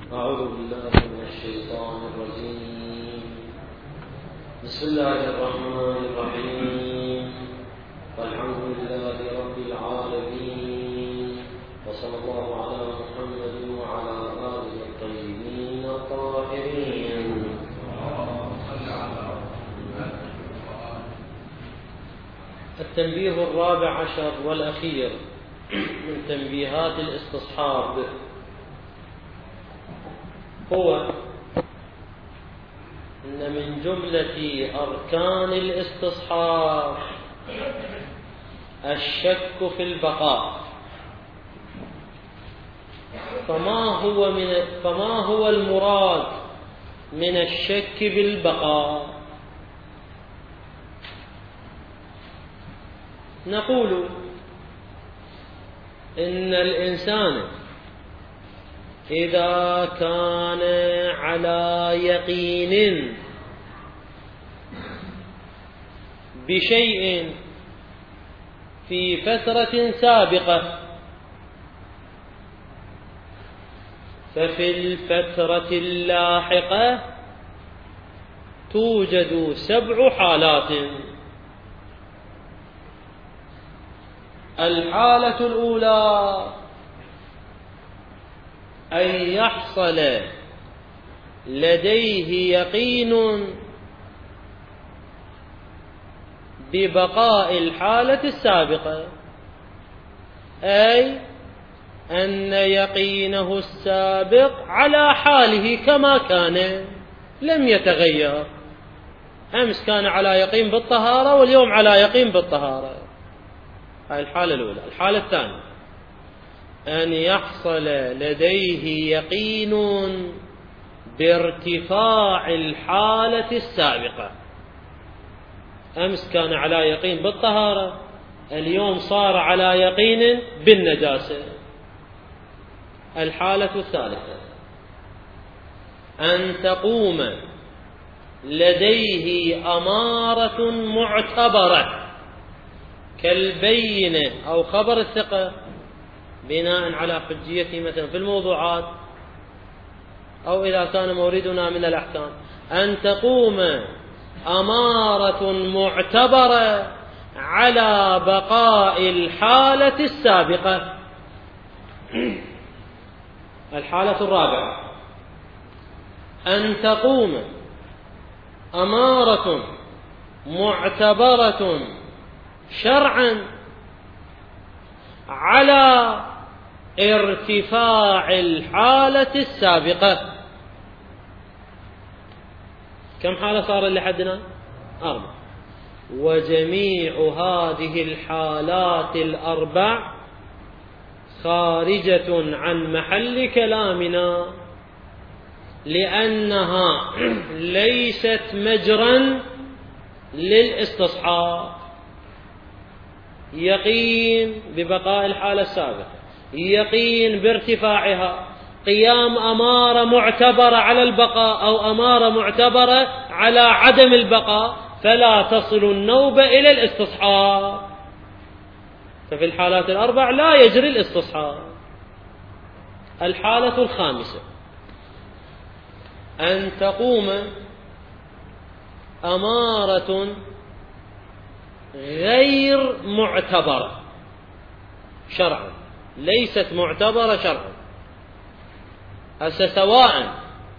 أعوذ بالله من الشيطان الرجيم. بسم الله الرحمن الرحيم. والحمد لله رب العالمين، وصلى الله على محمد وعلى آله الطيبين الطاهرين. التنبيه الرابع عشر والأخير من تنبيهات الاستصحاب هو أن من جملة أركان الاستصحاب الشك في البقاء. فما هو المراد من الشك بالبقاء؟ نقول إن الإنسان إذا كان على يقين بشيء في فترة سابقة، ففي الفترة اللاحقة توجد 7 حالات. الحالة الأولى أن يحصل لديه يقين ببقاء الحالة السابقة، أي أن يقينه السابق على حاله كما كان لم يتغير. أمس كان على يقين بالطهارة واليوم على يقين بالطهارة. هذه الحالة الأولى. الحالة الثانية أن يحصل لديه يقين بارتفاع الحالة السابقة. أمس كان على يقين بالطهارة، اليوم صار على يقين بالنجاسة. الحالة الثالثة أن تقوم لديه أمارة معتبرة كالبينة أو خبر الثقة بناء على حجيته مثلا في الموضوعات، أو إذا كان موردنا من الأحكام أن تقوم أمارة معتبرة على بقاء الحالة السابقة. الحالة الرابعة أن تقوم أمارة معتبرة شرعا على ارتفاع الحالة السابقة. كم حالة صار لحدنا؟ 4. وجميع هذه الحالات ال4 خارجة عن محل كلامنا، لأنها ليست مجرا للاستصحاب. يقين ببقاء الحالة السابقة، يقين بارتفاعها، قيام أمارة معتبرة على البقاء أو أمارة معتبرة على عدم البقاء، فلا تصل النوبة إلى الاستصحاب. ففي الحالات ال4 لا يجري الاستصحاب. الحالة الخامسة أن تقوم أمارة غير معتبرة شرعا، ليست معتبرة شرعا. سواء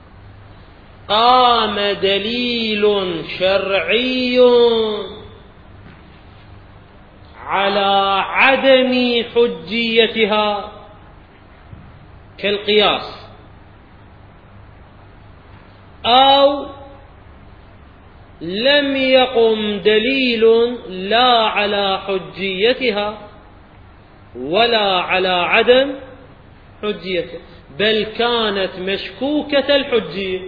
قام دليل شرعي على عدم حجيتها كالقياس، أو لم يقم دليل لا على حجيتها ولا على عدم حجيتها، بل كانت مشكوكة الحجية.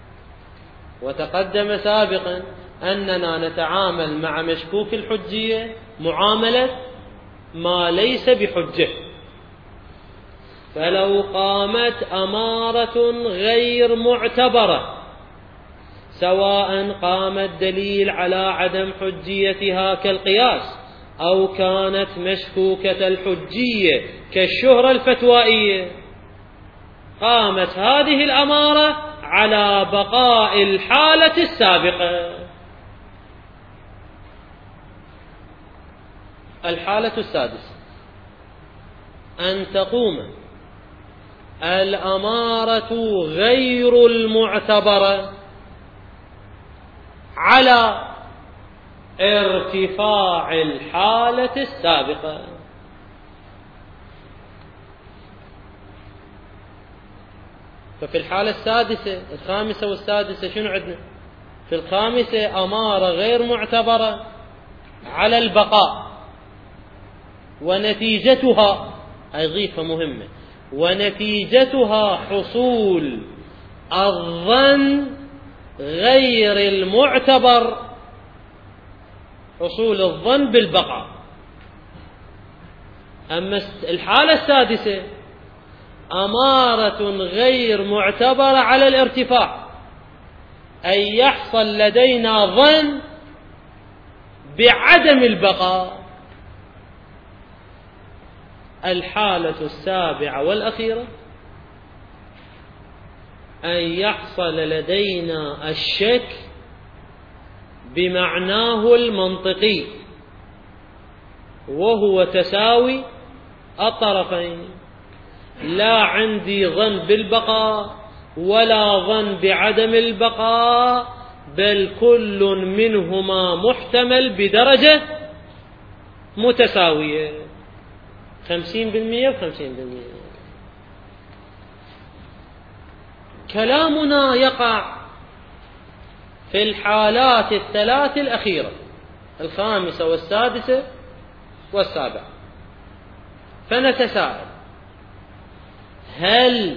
وتقدم سابقا أننا نتعامل مع مشكوك الحجية معاملة ما ليس بحجة. فلو قامت أمارة غير معتبرة، سواء قام الدليل على عدم حجيتها كالقياس، أو كانت مشكوكة الحجية كالشهرة الفتوائية، قامت هذه الأمارة على بقاء الحالة السابقة. الحالة السادسة أن تقوم الأمارة غير المعتبرة على ارتفاع الحالة السابقة. ففي الحالة السادسة الخامسة والسادسة شنو عندنا؟ في الخامسة أمارة غير معتبرة على البقاء، ونتيجتها أضيفة مهمة، ونتيجتها حصول الظن غير المعتبر، حصول الظن بالبقاء. أما الحالة السادسة أمارة غير معتبرة على الارتفاع، أي يحصل لدينا ظن بعدم البقاء. الحالة السابعة والأخيرة أن يحصل لدينا الشك بمعناه المنطقي، وهو تساوي الطرفين. لا عندي ظن بالبقاء ولا ظن بعدم البقاء، بل كل منهما محتمل بدرجة متساوية، 50% و50%. كلامنا يقع في الحالات الثلاث الأخيرة، الخامسة والسادسة والسابعة. فنتساءل: هل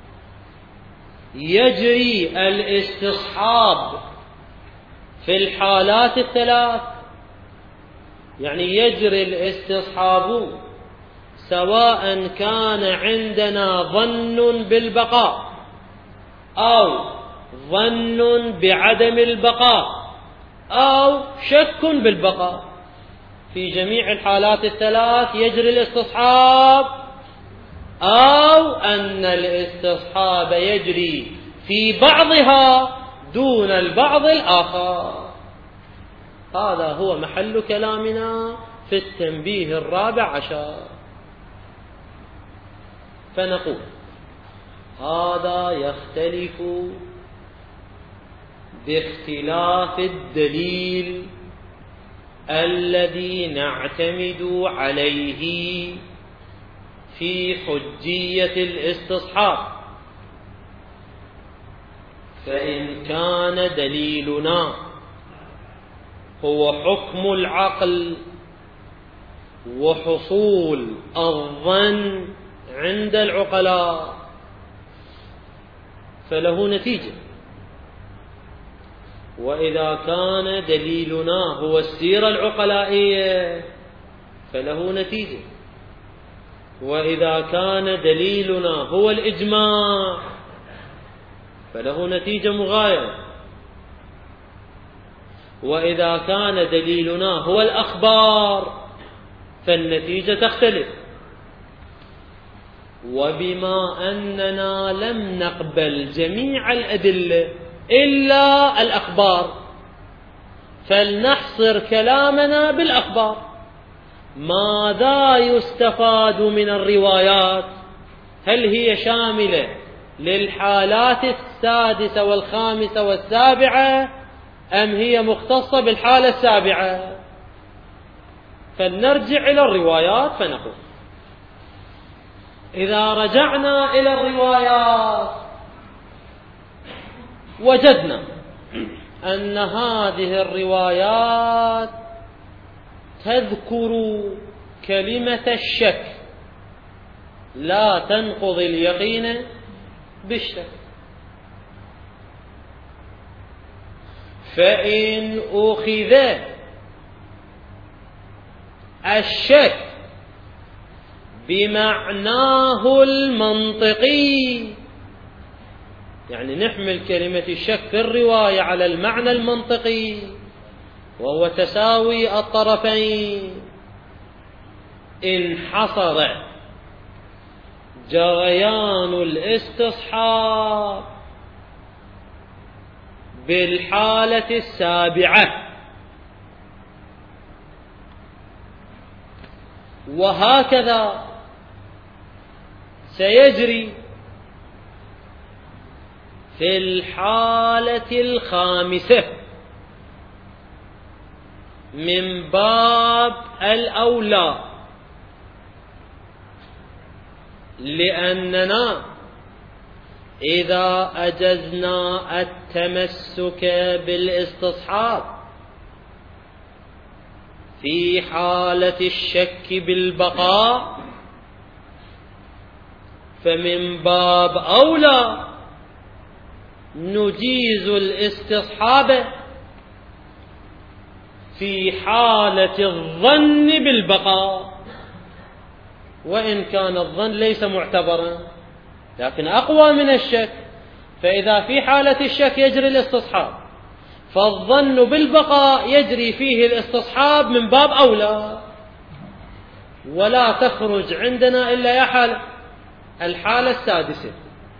يجري الاستصحاب في الحالات الثلاث؟ يعني يجري الاستصحاب سواء كان عندنا ظن بالبقاء أو ظن بعدم البقاء أو شك بالبقاء. في جميع الحالات الثلاث يجري الاستصحاب، أو أن الاستصحاب يجري في بعضها دون البعض الآخر. هذا هو محل كلامنا في التنبيه الرابع عشر. فنقول: هذا يختلف باختلاف الدليل الذي نعتمد عليه في حجية الاستصحاب. فإن كان دليلنا هو حكم العقل وحصول الظن عند العقلاء فله نتيجة، وإذا كان دليلنا هو السيرة العقلائية فله نتيجة، وإذا كان دليلنا هو الإجماع فله نتيجة مغايرة، وإذا كان دليلنا هو الأخبار فالنتيجة تختلف. وبما أننا لم نقبل جميع الأدلة إلا الأخبار، فلنحصر كلامنا بالأخبار. ماذا يستفاد من الروايات؟ هل هي شاملة للحالات السادسة والخامسة والسابعة، أم هي مختصة بالحالة السابعة؟ فلنرجع إلى الروايات فنقول: إذا رجعنا إلى الروايات وجدنا أن هذه الروايات تذكر كلمة الشك لا تنقض اليقين بالشك. فإن أخذ الشك بمعناه المنطقي، يعني نحمل كلمة الشك في الرواية على المعنى المنطقي وهو تساوي الطرفين، انحصر جريان الاستصحاب بالحالة السابعة، وهكذا سيجري في الحالة الخامسة من باب الأولى، لأننا إذا أجزنا التمسك بالاستصحاب في حالة الشك بالبقاء فمن باب أولى نجيز الاستصحاب في حالة الظن بالبقاء، وإن كان الظن ليس معتبرا لكن أقوى من الشك، فإذا في حالة الشك يجري الاستصحاب فالظن بالبقاء يجري فيه الاستصحاب من باب أولى. ولا تخرج عندنا إلا يا حالة، الحالة السادسة،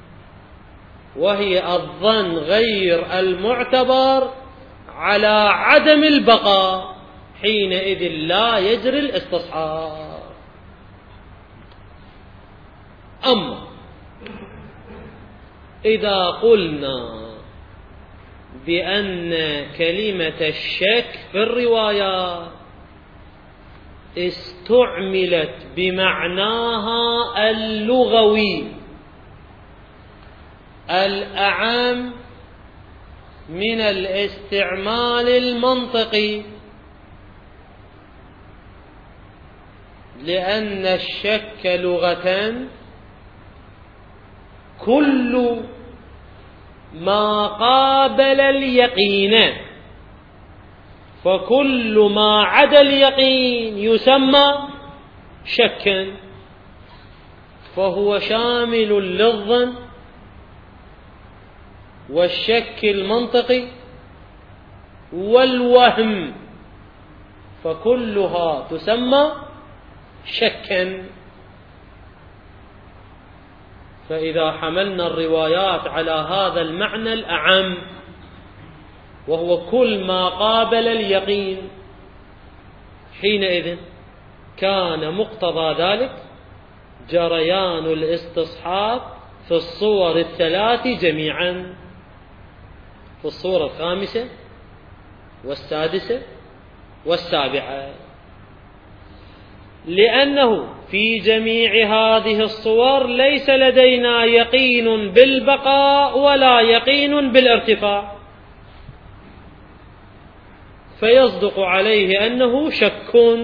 وهي الظن غير المعتبر على عدم البقاء، حينئذ لا يجري الاستصحاب. أما إذا قلنا بأن كلمة الشك في الروايات استعملت بمعناها اللغوي الأعم من الاستعمال المنطقي، لأن الشك لغة كل ما قابل اليقين، فكل ما عدا اليقين يسمى شكا، فهو شامل للظن والشك المنطقي والوهم، فكلها تسمى شكا. فإذا حملنا الروايات على هذا المعنى الأعم وهو كل ما قابل اليقين، حينئذ كان مقتضى ذلك جريان الاستصحاب في الصور الثلاث جميعا، في الصورة الخامسة والسادسة والسابعة، لأنه في جميع هذه الصور ليس لدينا يقين بالبقاء ولا يقين بالارتفاع، فيصدق عليه أنه شك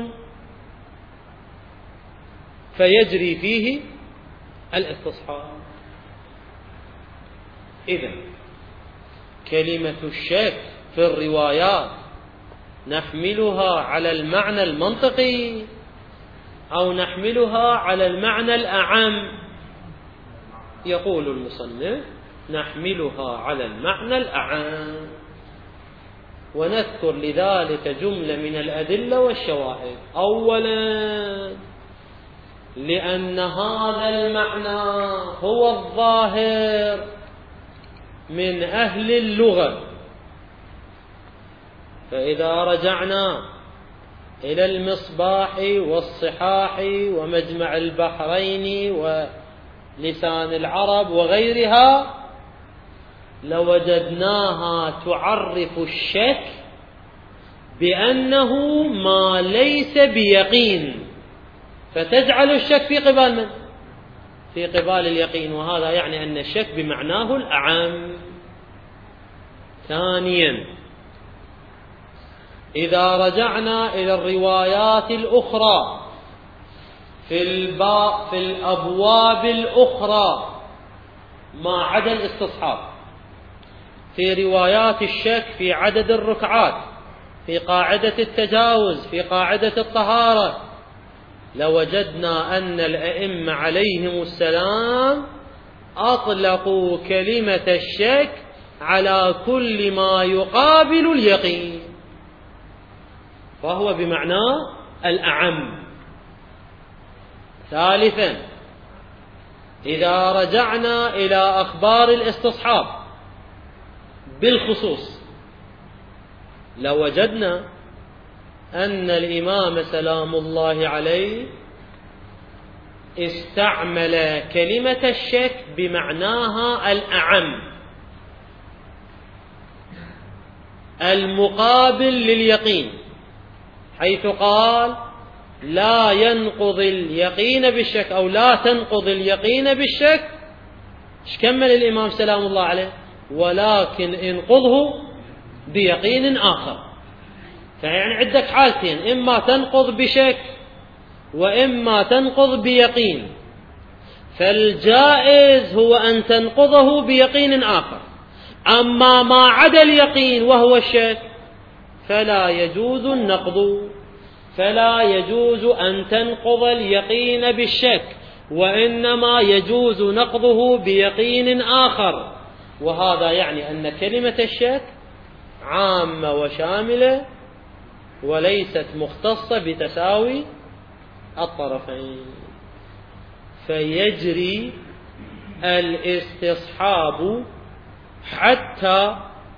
فيجري فيه الاستصحاب. إذن كلمة الشك في الروايات نحملها على المعنى المنطقي أو نحملها على المعنى الأعم؟ يقول المصنف نحملها على المعنى الأعم، ونذكر لذلك جملة من الأدلة والشواهد. أولا، لأن هذا المعنى هو الظاهر من أهل اللغة، فإذا رجعنا إلى المصباح والصحاح ومجمع البحرين ولسان العرب وغيرها لوجدناها تعرف الشك بأنه ما ليس بيقين، فتجعل الشك في قبال من؟ في قبال اليقين، وهذا يعني أن الشك بمعناه الأعم. ثانيا، إذا رجعنا إلى الروايات الأخرى في الأبواب الأخرى ما عدا الاستصحاب، في روايات الشك في عدد الركعات، في قاعدة التجاوز، في قاعدة الطهارة، لوجدنا أن الأئمة عليهم السلام أطلقوا كلمة الشك على كل ما يقابل اليقين، فهو بمعنى الأعم. ثالثا، إذا رجعنا إلى أخبار الاستصحاب بالخصوص لوجدنا أن الإمام سلام الله عليه استعمل كلمة الشك بمعناها الأعم المقابل لليقين، حيث قال لا ينقض اليقين بالشك أو لا تنقض اليقين بالشك. ايش كمل الإمام سلام الله عليه؟ ولكن انقضه بيقين آخر. فيعني عندك حالتين، إما تنقض بشك وإما تنقض بيقين، فالجائز هو أن تنقضه بيقين آخر. أما ما عدا اليقين وهو الشك فلا يجوز النقض، فلا يجوز أن تنقض اليقين بالشك، وإنما يجوز نقضه بيقين آخر. وهذا يعني أن كلمة الشك عامة وشاملة وليست مختصة بتساوي الطرفين. فيجري الاستصحاب حتى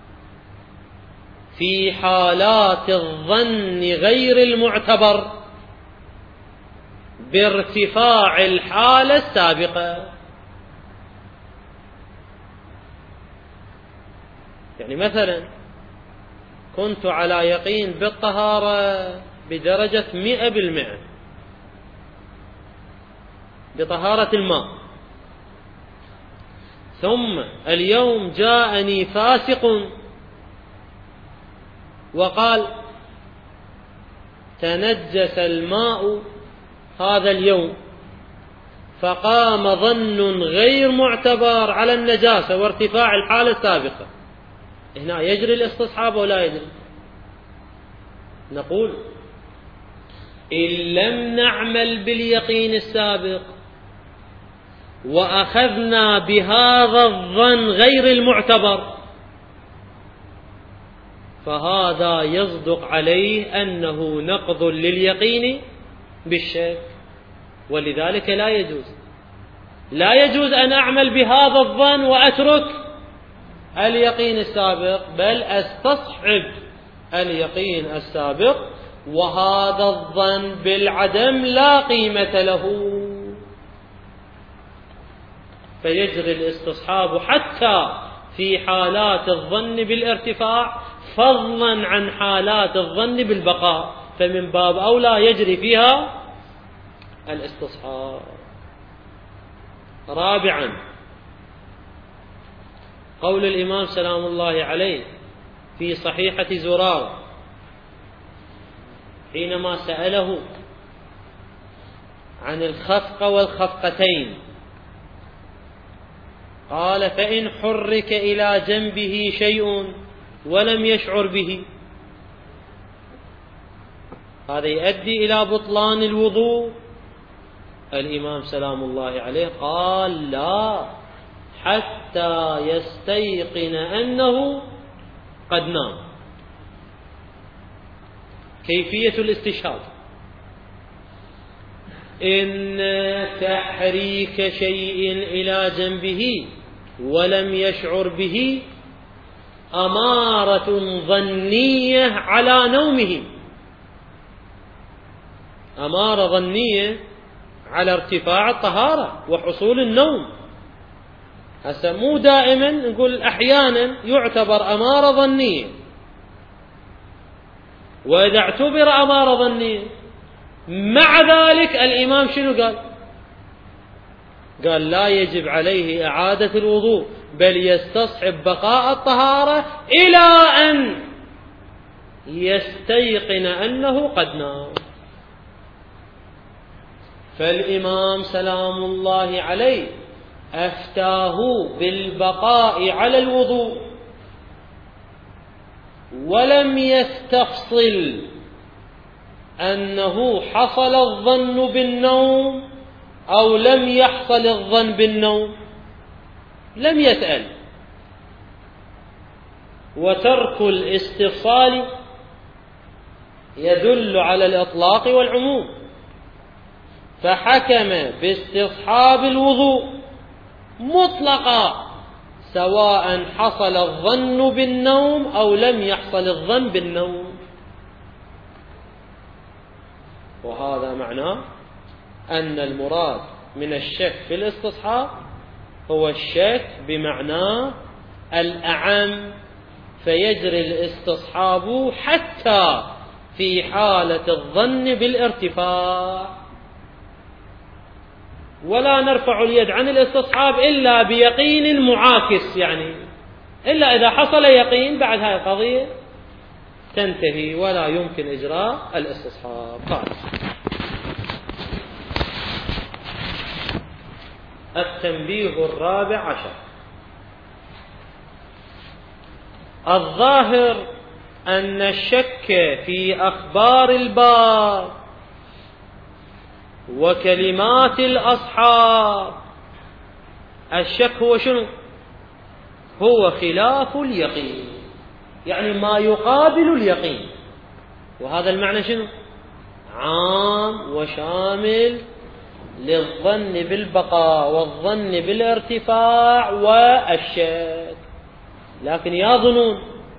في حالات الظن غير المعتبر بارتفاع الحالة السابقة. يعني مثلا كنت على يقين بالطهارة بدرجة 100% بطهارة الماء، ثم اليوم جاءني فاسق وقال تنجس الماء هذا اليوم، فقام ظن غير معتبر على النجاسة وارتفاع الحالة السابقة. هنا يجري الاستصحاب ولا يجري؟ نقول إن لم نعمل باليقين السابق وأخذنا بهذا الظن غير المعتبر فهذا يصدق عليه أنه نقض لليقين بالشك، ولذلك لا يجوز أن أعمل بهذا الظن وأترك اليقين السابق، بل أستصحب اليقين السابق، وهذا الظن بالعدم لا قيمة له. فيجري الاستصحاب حتى في حالات الظن بالارتفاع فضلا عن حالات الظن بالبقاء، فمن باب أولى يجري فيها الاستصحاب. رابعا قول الإمام سلام الله عليه في صحيحة زرارة حينما سأله عن الخفق والخفقتين قال فإن حرك إلى جنبه شيء ولم يشعر به، هذا يؤدي إلى بطلان الوضوء. الإمام سلام الله عليه قال لا، حتى يستيقن أنه قد نام. كيفية الاستشهاد: إن تحريك شيء إلى جنبه ولم يشعر به أمارة ظنية على نومه، أمارة ظنية على ارتفاع الطهارة وحصول النوم. هسه مو دائما نقول، أحيانا يعتبر أمارة ظنية، وإذا اعتبر أمارة ظنية مع ذلك الإمام شنو قال لا يجب عليه إعادة الوضوء، بل يستصحب بقاء الطهارة إلى أن يستيقن أنه قد نام. فالإمام سلام الله عليه أفتاه بالبقاء على الوضوء ولم يستفصل أنه حصل الظن بالنوم أو لم يحصل الظن بالنوم، لم يسأل. وترك الاستفصال يدل على الإطلاق والعموم، فحكم باستصحاب الوضوء مطلقة، سواء حصل الظن بالنوم أو لم يحصل الظن بالنوم. وهذا معناه أن المراد من الشك في الاستصحاب هو الشك بمعناه الأعم، فيجري الاستصحاب حتى في حالة الظن بالارتفاع، ولا نرفع اليد عن الاستصحاب إلا بيقين معاكس، يعني إلا إذا حصل يقين بعد هذه القضية تنتهي ولا يمكن إجراء الاستصحاب. قال: التنبيه الرابع عشر: الظاهر أن الشك في أخبار الباب وكلمات الأصحاب، الشك هو شنو؟ هو خلاف اليقين، يعني ما يقابل اليقين. وهذا المعنى شنو؟ عام وشامل للظن بالبقاء والظن بالارتفاع والشك. لكن يا ظنون،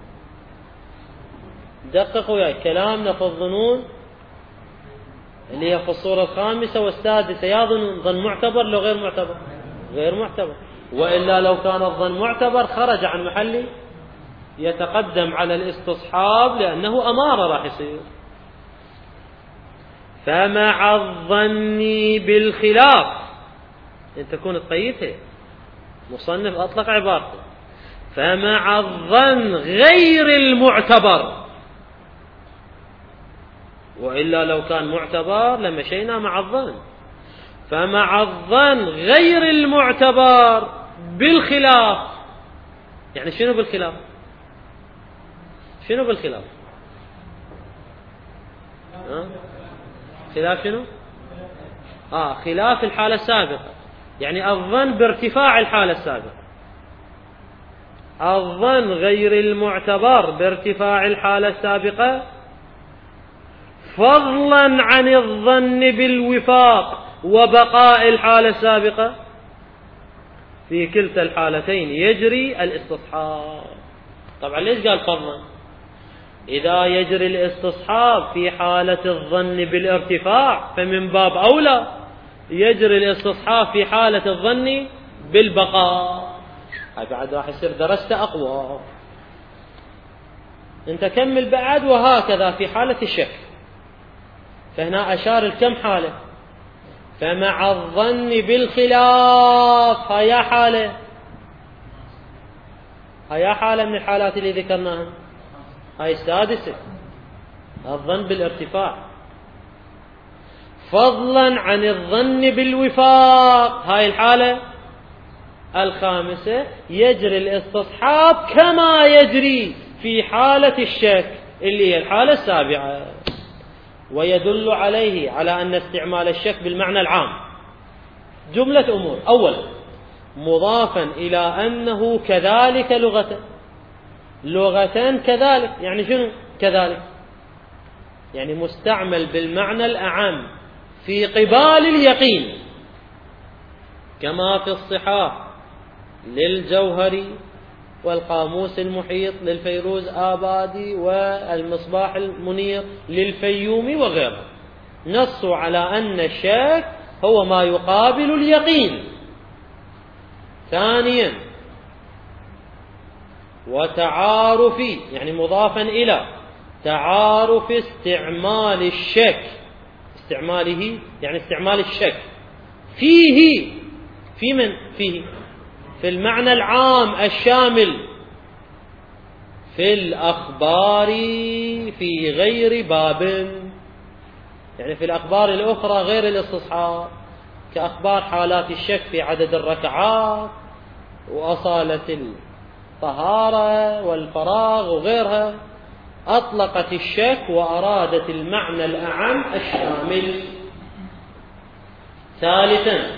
دققوا يا كلامنا في الظنون اللي هي في الصورة الخامسة والسادسة. يا ظنون ظن معتبر لو غير معتبر؟ غير معتبر، وإلا لو كان الظن معتبر خرج عن محله، يتقدم على الاستصحاب لأنه أمارة راح يصير. فمع الظن بالخلاف، أنت تكون تقيته، مصنف أطلق عبارته فمع الظن غير المعتبر، وإلا لو كان معتبر لمشينا مع الظن. فمع الظن غير المعتبر بالخلاف، يعني شنو بالخلاف؟ شنو بالخلاف؟ خلاف شنو؟ خلاف الحالة السابقة، يعني الظن بارتفاع الحالة السابقة. الظن غير المعتبر بارتفاع الحالة السابقة، فضلا عن الظن بالوفاق وبقاء الحالة السابقة. في كلتا الحالتين يجري الاستصحاب. طبعا ليش قال فضلا؟ إذا يجري الاستصحاب في حالة الظن بالارتفاع فمن باب أولى يجري الاستصحاب في حالة الظن بالبقاء. هاي بعد راح يصير درست أقوى. انت كمل بعد. وهكذا في حالة الشك، فهنا أشار الكم حالة. فمع الظن بالخلاف، هيا حالة من الحالات اللي ذكرناها. هاي السادسة، الظن بالارتفاع، فضلا عن الظن بالوفاق. هاي الحالة الخامسة، يجري الاستصحاب كما يجري في حالة الشك اللي هي الحالة السابعة. ويدل عليه على أن استعمال الشك بالمعنى العام جملة أمور. أولا، مضافا إلى أنه كذلك لغة كذلك، يعني شنو كذلك؟ يعني مستعمل بالمعنى الأعم في قبال اليقين، كما في الصحاح للجوهري والقاموس المحيط للفيروز آبادي والمصباح المنير للفيومي وغيره، نصوا على أن الشك هو ما يقابل اليقين. ثانيا، وتعارف، يعني مضافا إلى تعارف استعمال الشك، استعماله يعني استعمال الشك فيه، في من فيه في المعنى العام الشامل في الأخبار في غير باب، يعني في الأخبار الأخرى غير الاستصحاب، كأخبار حالات الشك في عدد الركعات وأصالة الطهارة والفراغ وغيرها، أطلقت الشك وأرادت المعنى الأعم الشامل. ثالثا،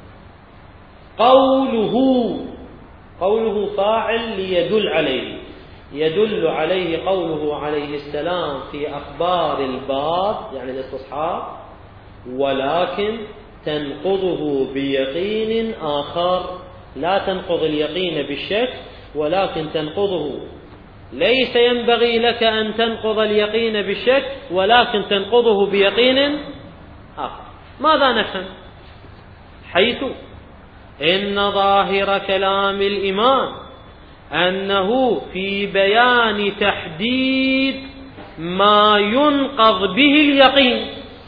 قوله فاعل ليدل عليه، يدل عليه قوله عليه السلام في أخبار الباب يعني الاستصحاب، ولكن تنقضه بيقين آخر لا تنقض اليقين بالشك ولكن تنقضه. ليس ينبغي لك أن تنقض اليقين بالشك ولكن تنقضه بيقين آخر. ماذا نفهم؟ حيث إن ظاهر كلام الإمام أنه في بيان تحديد ما ينقض به اليقين،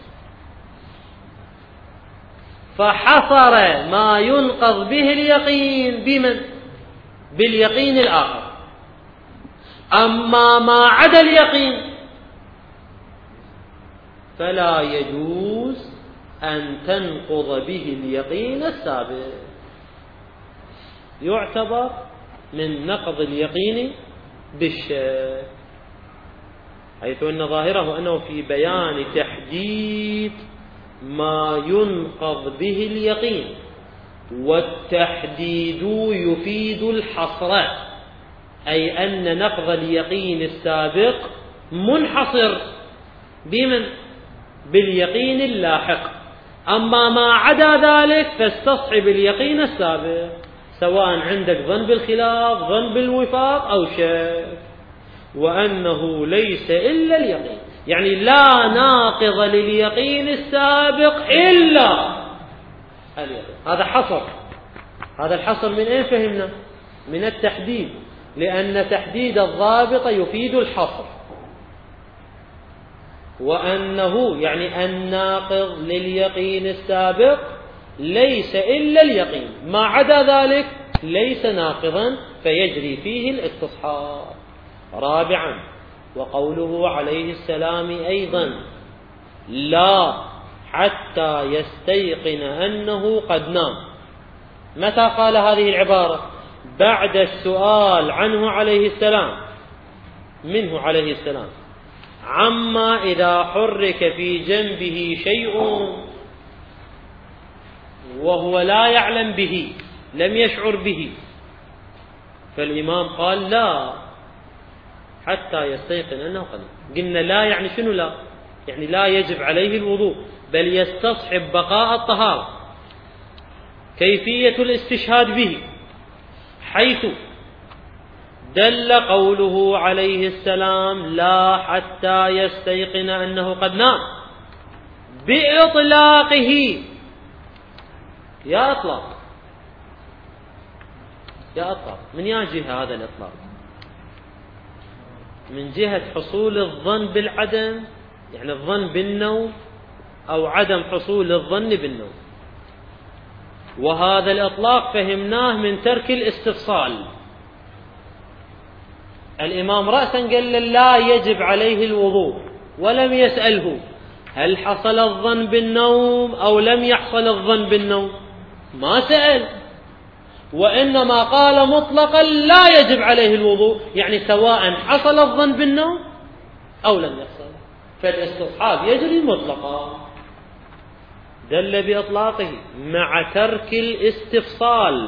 فحصر ما ينقض به اليقين بمن؟ باليقين الآخر. أما ما عدا اليقين فلا يجوز أن تنقض به اليقين السابق، يعتبر من نقض اليقين بالشك، حيث أن ظاهره أنه في بيان تحديد ما ينقض به اليقين، والتحديد يفيد الحصر، أي أن نقض اليقين السابق منحصر بمن؟ باليقين اللاحق. أما ما عدا ذلك فاستصحب اليقين السابق، سواء عندك ظن بالخلاف، ظن بالوفاق أو شك، وأنه ليس إلا اليقين، يعني لا ناقض لليقين السابق إلا اليقين. هذا حصر. هذا الحصر من أين فهمنا؟ من التحديد، لأن تحديد الضابط يفيد الحصر، وأنه يعني الناقض لليقين السابق ليس إلا اليقين، ما عدا ذلك ليس ناقضا فيجري فيه الاستصحاب. رابعا، وقوله عليه السلام أيضا لا حتى يستيقن أنه قد نام. متى قال هذه العبارة؟ بعد السؤال عنه عليه السلام، منه عليه السلام، عما إذا حرك في جنبه شيء وهو لا يعلم به، لم يشعر به، فالإمام قال لا حتى يستيقن أنه قد نام. قلنا لا يعني شنو؟ لا يعني لا يجب عليه الوضوء، بل يستصحب بقاء الطهارة. كيفية الاستشهاد به، حيث دل قوله عليه السلام لا حتى يستيقن أنه قد نام بإطلاقه. يا أطلاق، يا أطلاق، من يا جهة هذا الإطلاق؟ من جهة حصول الظن بالعدم، يعني الظن بالنوم، أو عدم حصول الظن بالنوم. وهذا الإطلاق فهمناه من ترك الاستفصال. الإمام رأسا قال لا يجب عليه الوضوء، ولم يسأله هل حصل الظن بالنوم أو لم يحصل الظن بالنوم، ما سأل، وإنما قال مطلقا لا يجب عليه الوضوء، يعني سواء حصل الظن بالنوم أو لم يحصل، فالاستصحاب يجري مطلقا. دل بإطلاقه مع ترك الاستفصال.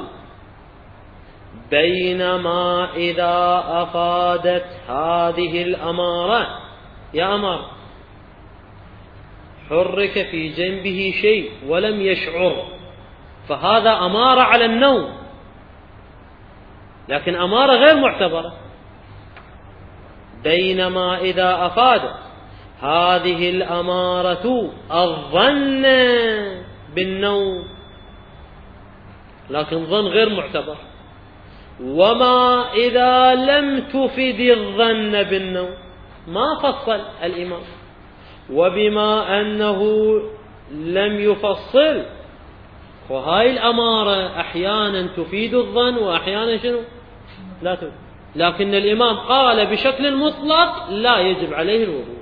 بينما إذا أفادت هذه الأمارة، يا أمار، حرك في جنبه شيء ولم يشعر، فهذا أمارة على النوم، لكن أمارة غير معتبرة. بينما إذا أفادت هذه الأمارة الظن بالنوم، لكن ظن غير معتبر. وما إذا لم تفد الظن بالنوم، ما فصل الإمام. وبما أنه لم يفصل، وهاي الأمارة أحيانا تفيد الظن وأحيانا شنو؟ لا تفيد. لكن الإمام قال بشكل مطلق لا يجب عليه الوضوء.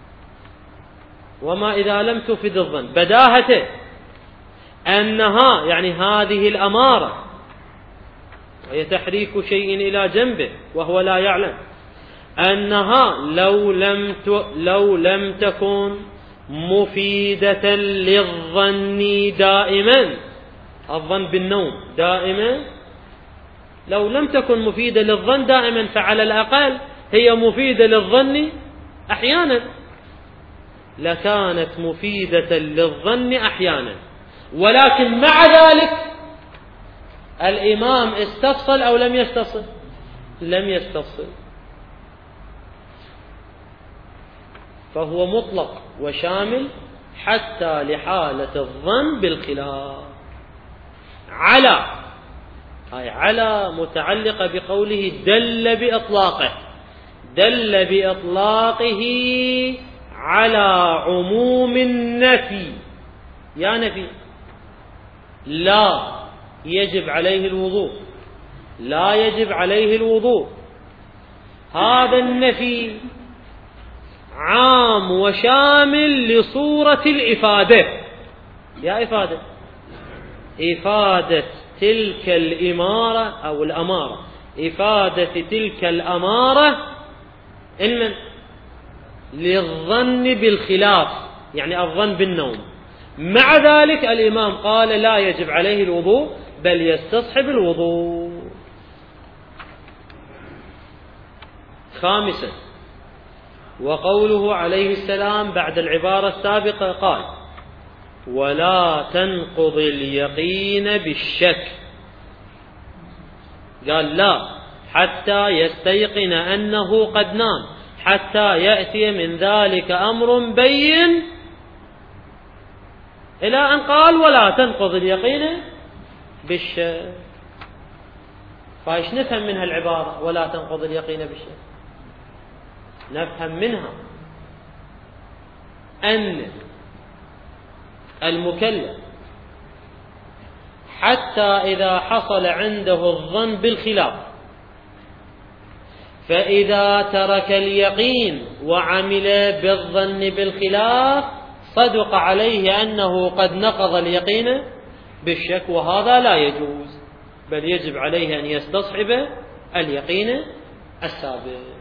وما إذا لم تفد الظن، بداهته أنها يعني هذه الأمارة وهي تحريك شيء إلى جنبه وهو لا يعلم، أنها لو لم تكن مفيدة للظن دائما، الظن بالنوم دائما، لو لم تكن مفيدة للظن دائما فعلى الأقل هي مفيدة للظن أحيانا، لكانت مفيدة للظن أحيانا. ولكن مع ذلك الإمام استفصل أو لم يستفصل؟ لم يستفصل، فهو مطلق وشامل حتى لحالة الظن بالخلاف. على، هاي على متعلقة بقوله دل بإطلاقه، دل بإطلاقه على عموم النفي. يا نفي لا يجب عليه الوضوء، لا يجب عليه الوضوء، هذا النفي عام وشامل لصورة الإفادة. يا إفادة، إفادة تلك الإمارة أو الأمارة، إفادة تلك الأمارة إن للظن بالخلاف، يعني الظن بالنوم. مع ذلك الإمام قال لا يجب عليه الوضوء بل يستصحب الوضوء. خامسا، وقوله عليه السلام بعد العبارة السابقة قال ولا تنقض اليقين بالشك، قال لا حتى يستيقن أنه قد نام، حتى يأتي من ذلك أمر بين، إلى أن قال ولا تنقض اليقين بالشك. فايش نفهم منها العبارة ولا تنقض اليقين بالشك؟ نفهم منها أن المكلف حتى إذا حصل عنده الظن بالخلاف، فإذا ترك اليقين وعمل بالظن بالخلاف صدق عليه أنه قد نقض اليقين بالشك، وهذا لا يجوز، بل يجب عليه أن يستصحب اليقين السابق.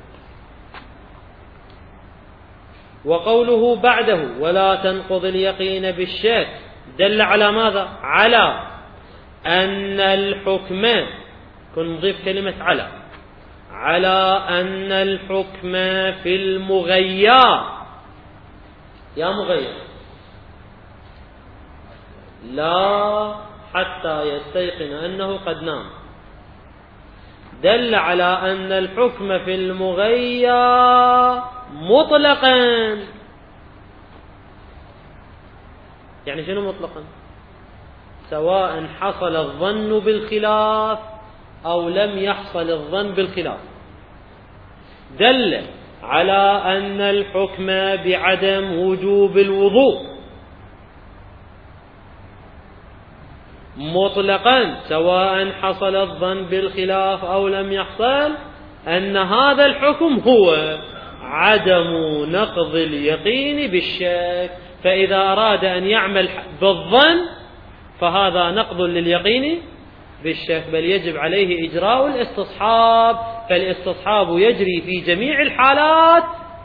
وقوله بعده ولا تنقض اليقين بالشك دل على ماذا؟ على أن الحكم، نضيف كلمة على أن الحكم في المغير، يا مغير لا حتى يستيقن أنه قد نام، دل على أن الحكم في المغير مطلقا. يعني شنو مطلقا؟ سواء حصل الظن بالخلاف أو لم يحصل الظن بالخلاف. دل على أن الحكم بعدم وجوب الوضوء مطلقا سواء حصل الظن بالخلاف أو لم يحصل، أن هذا الحكم هو عدم نقض اليقين بالشك. فإذا أراد أن يعمل بالظن فهذا نقض لليقين بالشك، بل يجب عليه إجراء الاستصحاب، فالاستصحاب يجري في جميع الحالات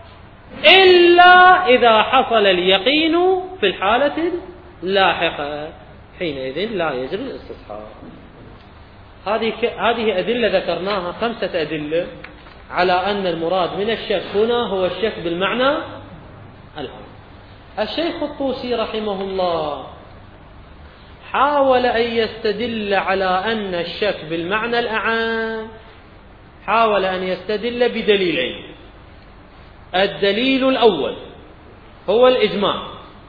إلا إذا حصل اليقين في الحالة اللاحقة، حينئذ لا يجري الاستصحاب. هذه أدلة ذكرناها، 5 أدلة على أن المراد من الشك هنا هو الشك بالمعنى العام. الشيخ الطوسي رحمه الله حاول أن يستدل على أن الشك بالمعنى الأعام، حاول أن يستدل بدليلين. الدليل الأول هو الإجماع.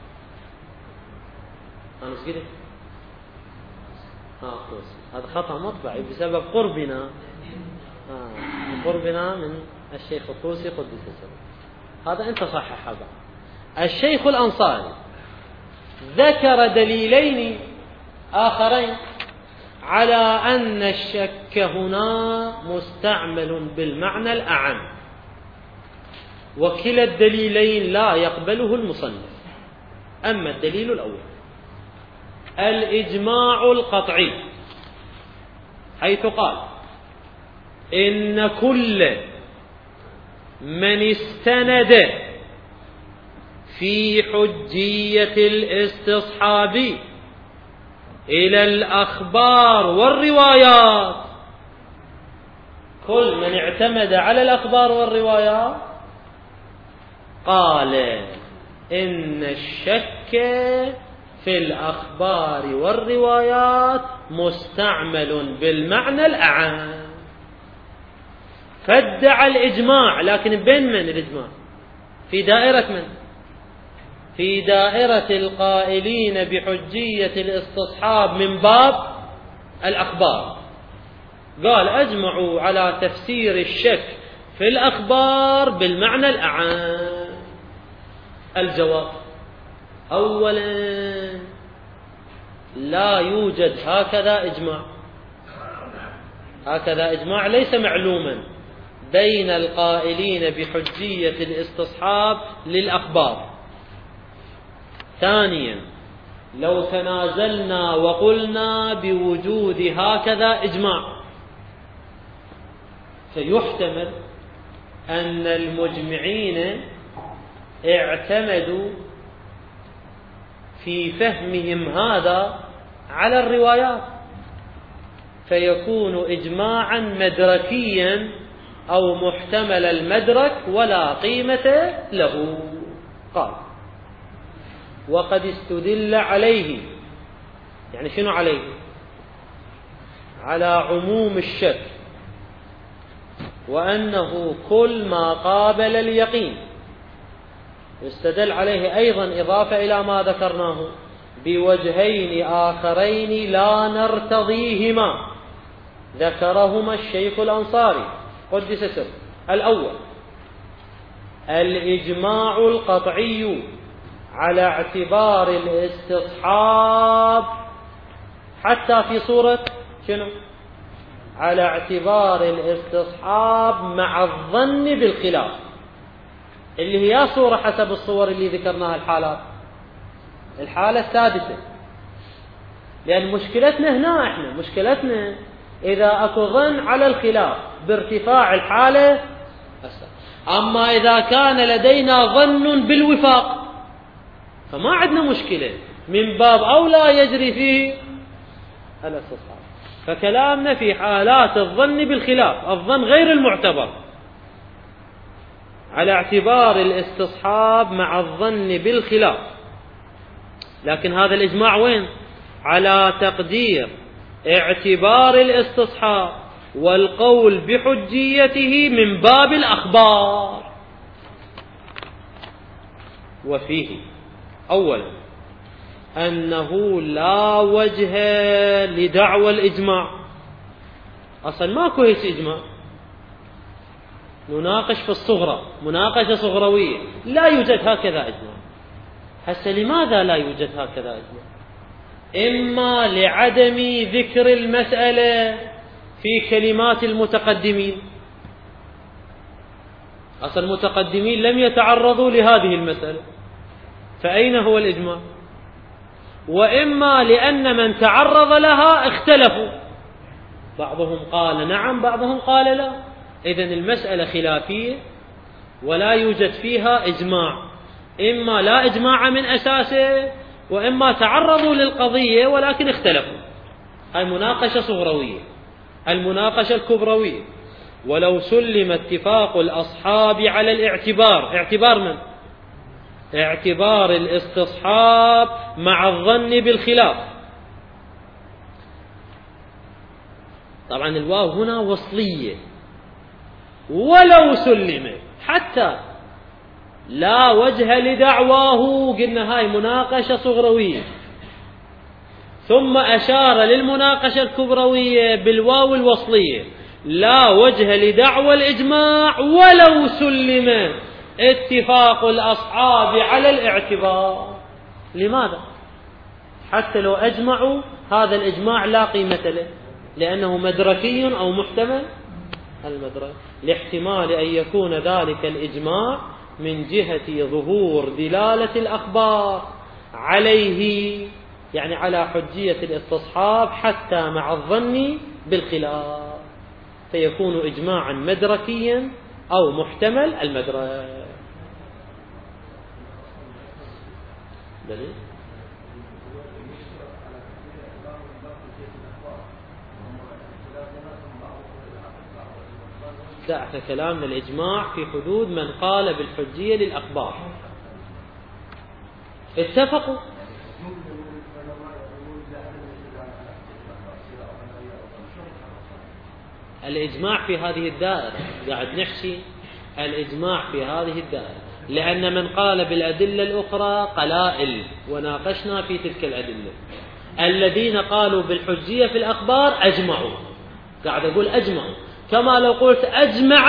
هذا خطأ مطبعي بسبب قربنا من الشيخ الطوسي قدس سره، هذا أنت صحح. هذا الشيخ الأنصاري ذكر دليلين آخرين على أن الشك هنا مستعمل بالمعنى الأعم، وكلا الدليلين لا يقبله المصنف. أما الدليل الأول الإجماع القطعي، حيث قال إن كل من استند في حجية الاستصحاب إلى الأخبار والروايات، كل من اعتمد على الأخبار والروايات قال إن الشك في الأخبار والروايات مستعمل بالمعنى الأعم. فادعى الإجماع، لكن بين من الإجماع؟ في دائرة من؟ في دائرة القائلين بحجية الاستصحاب من باب الأخبار. قال أجمعوا على تفسير الشك في الأخبار بالمعنى الأعم. الجواب: أولا، لا يوجد هكذا إجماع. هكذا إجماع ليس معلوما بين القائلين بحجية الاستصحاب للأخبار. ثانيا، لو تنازلنا وقلنا بوجود هكذا إجماع، فيحتمل أن المجمعين اعتمدوا في فهمهم هذا على الروايات، فيكون إجماعا مدركيا أو محتمل المدرك ولا قيمة له. قال: وقد استدل عليه. يعني شنو عليه؟ على عموم الشك، وأنه كل ما قابل اليقين. يستدل عليه أيضا إضافة إلى ما ذكرناه بوجهين آخرين لا نرتضيهما، ذكرهما الشيخ الأنصاري قدس سره. الأول: الإجماع القطعي على اعتبار الاستصحاب، حتى في صورة شنو؟ على اعتبار الاستصحاب مع الظن بالخلاف، اللي هي صورة حسب الصور اللي ذكرناها الحالات. الحالة السادسة، لأن مشكلتنا هنا، احنا مشكلتنا إذا أكو ظن على الخلاف بارتفاع الحالة. أما إذا كان لدينا ظن بالوفاق فما عندنا مشكلة، من باب أولى يجري فيه الاستصحاب. فكلامنا في حالات الظن بالخلاف، الظن غير المعتبر، على اعتبار الاستصحاب مع الظن بالخلاف. لكن هذا الإجماع وين؟ على تقدير اعتبار الاستصحاب والقول بحجيته من باب الأخبار. وفيه: أولا، أنه لا وجه لدعوى الإجماع. أصلا ماكو هيك إجماع، نناقش في الصغرى، مناقشة صغروية، لا يوجد هكذا إجماع. هسه لماذا لا يوجد هكذا إجماع؟ إما لعدم ذكر المسألة في كلمات المتقدمين، أصلا المتقدمين لم يتعرضوا لهذه المسألة، فأين هو الإجماع؟ وإما لأن من تعرض لها اختلفوا، بعضهم قال نعم بعضهم قال لا. إذن المسألة خلافية ولا يوجد فيها إجماع، إما لا إجماع من أساسه، وإما تعرضوا للقضية ولكن اختلفوا. هاي مناقشة صغروية. المناقشة الكبروية: ولو سلم اتفاق الأصحاب على الاعتبار، اعتبار من؟ اعتبار الاستصحاب مع الظن بالخلاف. طبعا الواو هنا وصلية. ولو سلم، حتى لا وجه لدعواه، قلنا هاي مناقشة صغروية، ثم أشار للمناقشة الكبروية بالواو الوصلية: لا وجه لدعوى الإجماع ولو سلم اتفاق الأصحاب على الاعتبار. لماذا؟ حتى لو أجمعوا هذا الإجماع لا قيمة له، لأنه مدركي أو محتمل المدرك، لاحتمال أن يكون ذلك الإجماع من جهة ظهور دلالة الأخبار عليه، يعني على حجية الاستصحاب حتى مع الظن بالخلاف، فيكون إجماعا مدركيا أو محتمل المدرك. دليل؟ لا، احنا كلامنا الإجماع في حدود من قال بالحجية للأخبار. اتفقوا الإجماع في هذه الدائرة، قاعد نحكي الإجماع في هذه الدائرة، لأن من قال بالأدلة الأخرى قلائل وناقشنا في تلك الأدلة. الذين قالوا بالحجية في الأخبار أجمعوا، قاعد أقول أجمعوا، كما لو قلت أجمع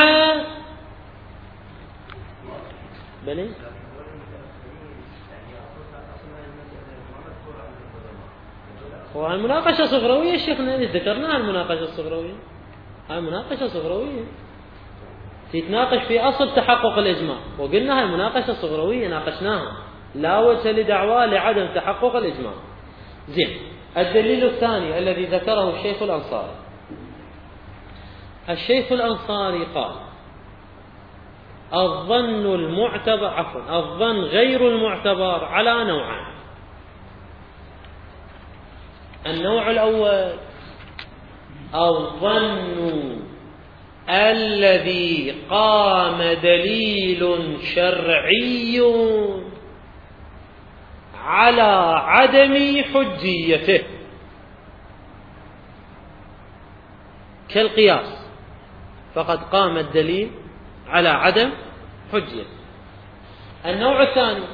بلي. والمناقشة صغروية شيخنا، ذكرناها المناقشة الصغروية، هاي مناقشة صغروية تتناقش في أصل تحقق الإجماع، وقلنا هاي مناقشة صغروية ناقشناها، لا وجه لدعوى لعدم تحقق الإجماع. زين، الدليل الثاني الذي ذكره الشيخ الأنصاري، الشيخ الأنصاري قال الظن غير المعتبر على نوعين. النوع الأول الظن الذي قام دليل شرعي على عدم حجيته، كالقياس، فقد قام الدليل على عدم حجيته. النوع الثاني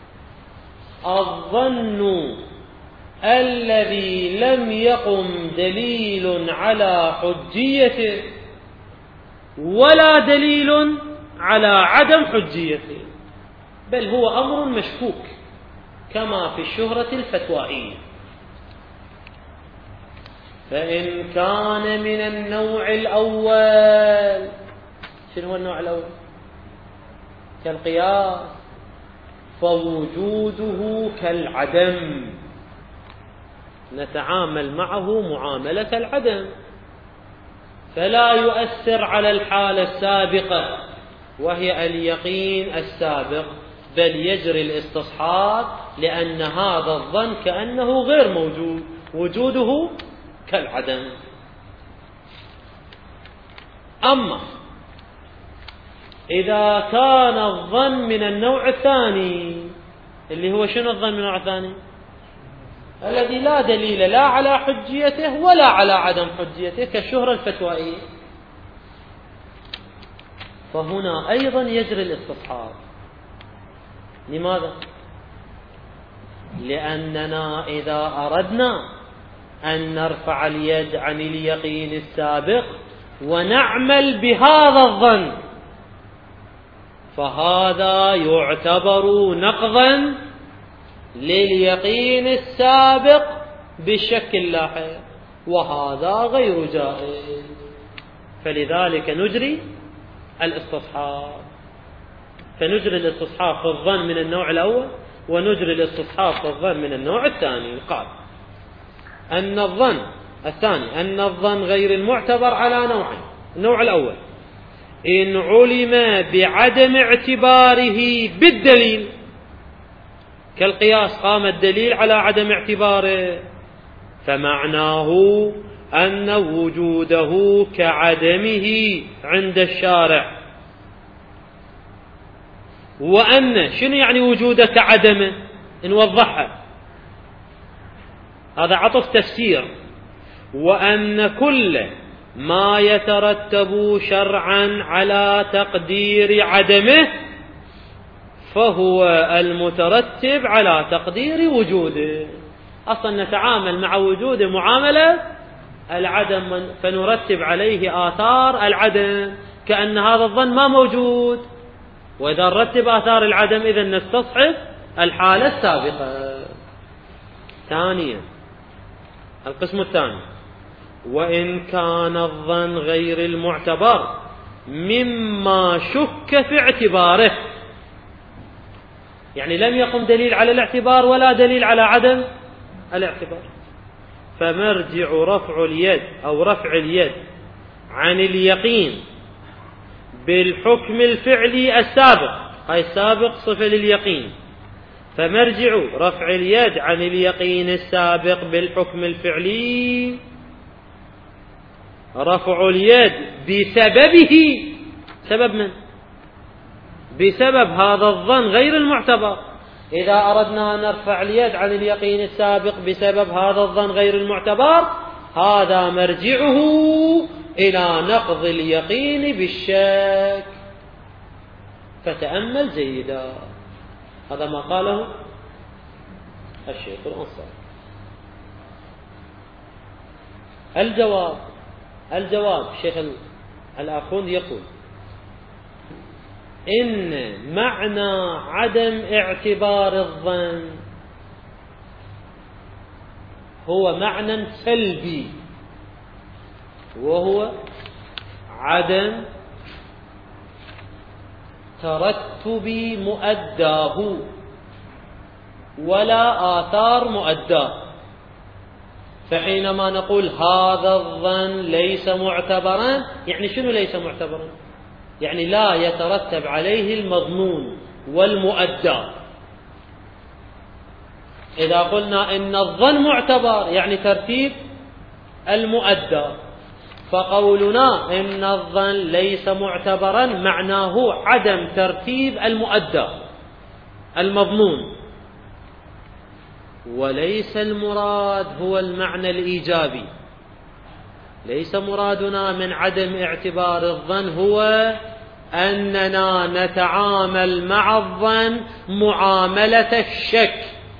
الظن الذي لم يقم دليل على حجيته ولا دليل على عدم حجيته، بل هو أمر مشكوك كما في الشهرة الفتوائية. فإن كان من النوع الأول، شنو هو النوع الأول؟ كالقياس، فوجوده كالعدم، نتعامل معه معاملة العدم، فلا يؤثر على الحالة السابقة وهي اليقين السابق، بل يجري الاستصحاب، لأن هذا الظن كأنه غير موجود، وجوده كالعدم. أما إذا كان الظن من النوع الثاني، اللي هو شنو الظن من النوع الثاني؟ الذي لا دليل لا على حجيته ولا على عدم حجيته، كالشهرة الفتوائية، فهنا أيضا يجري الاستصحاب. لماذا؟ لأننا إذا أردنا أن نرفع اليد عن اليقين السابق ونعمل بهذا الظن، فهذا يعتبر نقضا لليقين السابق بالشك اللاحق، وهذا غير جائز، فلذلك نجري الاستصحاب. فنجري الاستصحاب في الظن من النوع الأول، ونجري الاستصحاب في الظن من النوع الثاني. قال أن الظن الثاني أن الظن غير المعتبر على نوعين. النوع الأول إن علم بعدم اعتباره بالدليل، كالقياس، قام الدليل على عدم اعتباره، فمعناه أن وجوده كعدمه عند الشارع. وأن شنو يعني وجوده كعدمه؟ نوضحها، هذا عطف تفسير. وأن كل ما يترتب شرعا على تقدير عدمه فهو المترتب على تقدير وجوده. أصلا نتعامل مع وجوده معاملة العدم، فنرتب عليه آثار العدم كأن هذا الظن ما موجود، وإذا نرتب آثار العدم إذن نستصحب الحالة السابقة. ثانيا القسم الثاني وإن كان الظن غير المعتبر مما شك في اعتباره، يعني لم يقم دليل على الاعتبار ولا دليل على عدم الاعتبار، فمرجع رفع اليد أو رفع اليد عن اليقين بالحكم الفعلي السابق، هاي السابق صفة لليقين، فمرجع رفع اليد عن اليقين السابق بالحكم الفعلي رفع اليد بسببه. سبب من؟ بسبب هذا الظن غير المعتبر. إذا أردنا أن نرفع اليد عن اليقين السابق بسبب هذا الظن غير المعتبر، هذا مرجعه إلى نقض اليقين بالشك. فتأمل جيدا، هذا ما قاله الشيخ الأنصاري. الجواب الشيخ الآخوندي يقول إن معنى عدم اعتبار الظن هو معنى سلبي، وهو عدم ترتب مؤداه ولا آثار مؤداه. فحينما نقول هذا الظن ليس معتبرا، يعني شنو ليس معتبرا؟ يعني لا يترتب عليه المظنون والمؤدى. إذا قلنا إن الظن معتبر يعني ترتيب المؤدى، فقولنا إن الظن ليس معتبرا معناه عدم ترتيب المؤدى المظنون، وليس المراد هو المعنى الإيجابي. ليس مرادنا من عدم اعتبار الظن هو أننا نتعامل مع الظن معاملة الشك.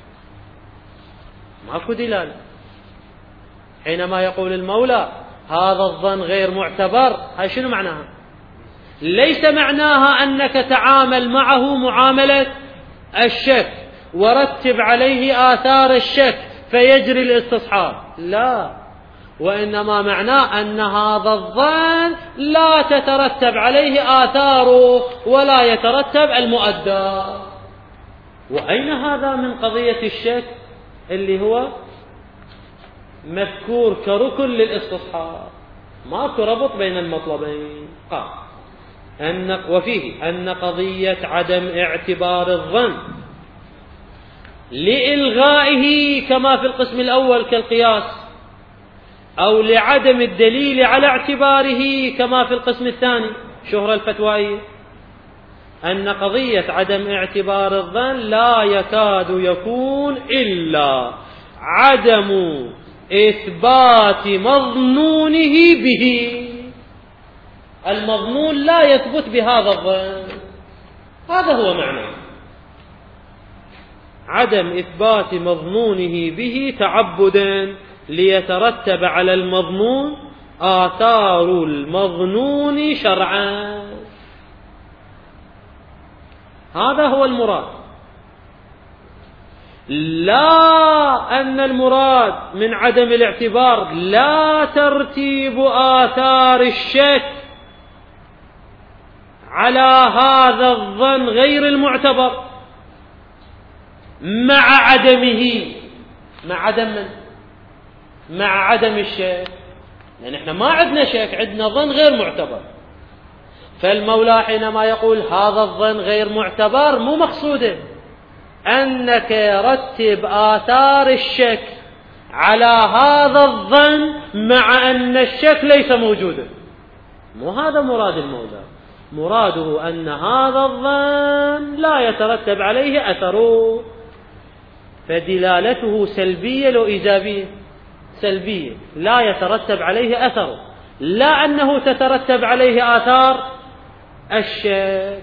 ماكو دلالة. حينما يقول المولى هذا الظن غير معتبر، هاي شنو معناها؟ ليس معناها أنك تعامل معه معاملة الشك ورتب عليه آثار الشك فيجري الاستصحاب، لا، وإنما معناه أن هذا الظن لا تترتب عليه آثاره ولا يترتب المؤدى. وأين هذا من قضية الشك اللي هو مذكور كركن للاستصحاب؟ ماكو ربط بين المطلبين. وفيه أن قضية عدم اعتبار الظن لإلغائه كما في القسم الأول كالقياس، أو لعدم الدليل على اعتباره كما في القسم الثاني شهرة الفتوائية، أن قضية عدم اعتبار الظن لا يكاد يكون إلا عدم إثبات مظنونه به. المظنون لا يثبت بهذا الظن، هذا هو معنى عدم إثبات مظنونه به تعبدا ليترتب على المظنون آثار المظنون شرعا. هذا هو المراد، لا أن المراد من عدم الاعتبار لا ترتيب آثار الشك على هذا الظن غير المعتبر مع عدمه، مع عدم الشك، لأن احنا ما عندنا شك، عندنا ظن غير معتبر. فالمولى حينما يقول هذا الظن غير معتبر مو مقصوده أنك رتب آثار الشك على هذا الظن مع أن الشك ليس موجودا، مو هذا مراد المولى. مراده أن هذا الظن لا يترتب عليه أثره، فدلالته سلبية لو إيجابية؟ سلبية، لا يترتب عليه أثره، لا أنه تترتب عليه آثار الشك.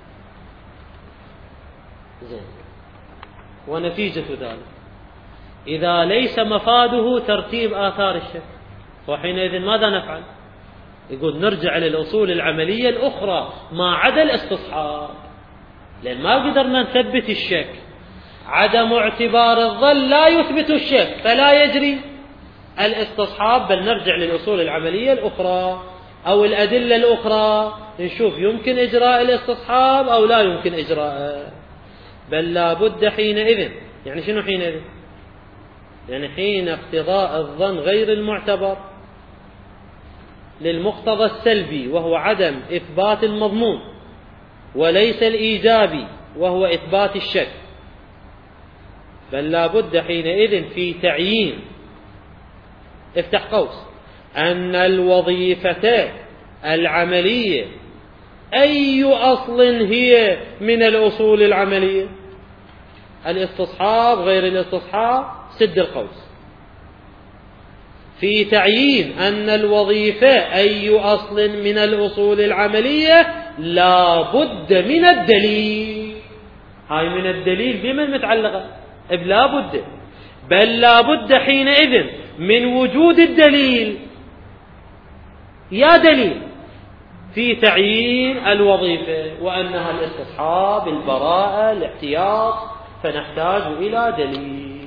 زين. ونتيجة ذلك إذا ليس مفاده ترتيب آثار الشك، وحينئذ ماذا نفعل؟ يقول نرجع للأصول العملية الأخرى ما عدا الاستصحاب، لأن ما قدرنا نثبت الشك. عدم اعتبار الظن لا يثبت الشك فلا يجري الاستصحاب، بل نرجع للأصول العملية الأخرى أو الأدلة الأخرى نشوف يمكن إجراء الاستصحاب أو لا يمكن إجراءه. بل لا بد حينئذ، يعني شنو حينئذ؟ يعني حين اقتضاء الظن غير المعتبر للمقتضى السلبي وهو عدم إثبات المضمون، وليس الإيجابي وهو إثبات الشك، بل لا بد حينئذ في تعيين، افتح قوس، أن الوظيفة العملية أي أصل هي من الأصول العملية؟ الاستصحاب غير الاستصحاب، سد القوس. في تعيين أن الوظيفة أي أصل من الأصول العملية لا بد من الدليل. هاي من الدليل بمن متعلقة؟ لا بد، بل لا بد حينئذ من وجود الدليل، يا دليل في تعيين الوظيفة وأنها الاستصحاب، البراءة، الاحتياط، فنحتاج إلى دليل.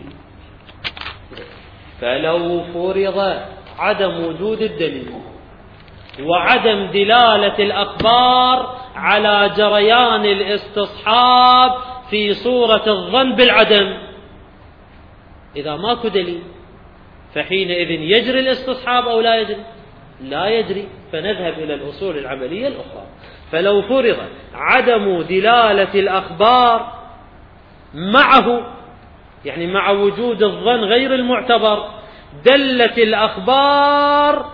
فلو فرض عدم وجود الدليل وعدم دلالة الأخبار على جريان الاستصحاب في صورة الظن بالعدم، إذا ماكو دليل فحينئذ يجري الاستصحاب أو لا يجري؟ لا يجري، فنذهب إلى الأصول العملية الأخرى. فلو فرض عدم دلالة الأخبار معه، يعني مع وجود الظن غير المعتبر، دلت الأخبار،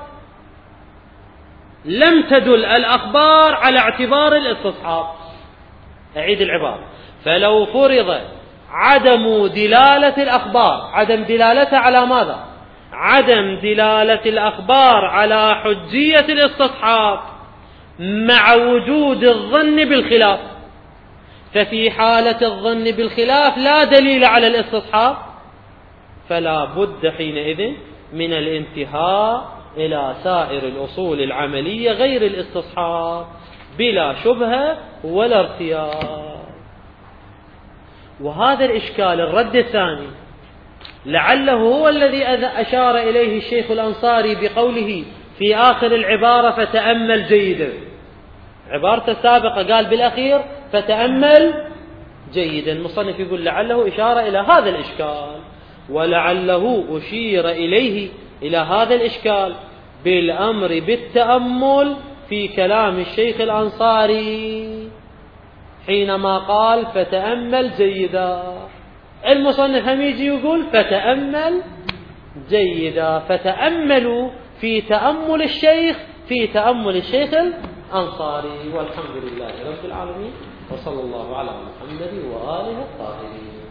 لم تدل الأخبار على اعتبار الاستصحاب. أعيد العبارة: فلو فرض عدم دلالة الأخبار، عدم دلالتها على ماذا؟ عدم دلالة الأخبار على حجية الاستصحاب مع وجود الظن بالخلاف، ففي حالة الظن بالخلاف لا دليل على الاستصحاب، فلا بد حينئذ من الانتهاء إلى سائر الأصول العملية غير الاستصحاب بلا شبهة ولا ارتياب. وهذا الإشكال الرد الثاني لعله هو الذي أشار إليه الشيخ الأنصاري بقوله في آخر العبارة: فتأمل جيدا. عبارته السابقة قال بالأخير فتأمل جيدا. المصنف يقول لعله إشارة إلى هذا الإشكال، ولعله أشير إليه إلى هذا الإشكال بالأمر بالتأمل في كلام الشيخ الأنصاري حينما قال فتأمل جيدا. المصنف هم يجي يقول فتأمل جيدا، فتأملوا في تأمل الشيخ الأنصاري. والحمد لله رب العالمين، وصلى الله على محمد وآله الطاهرين.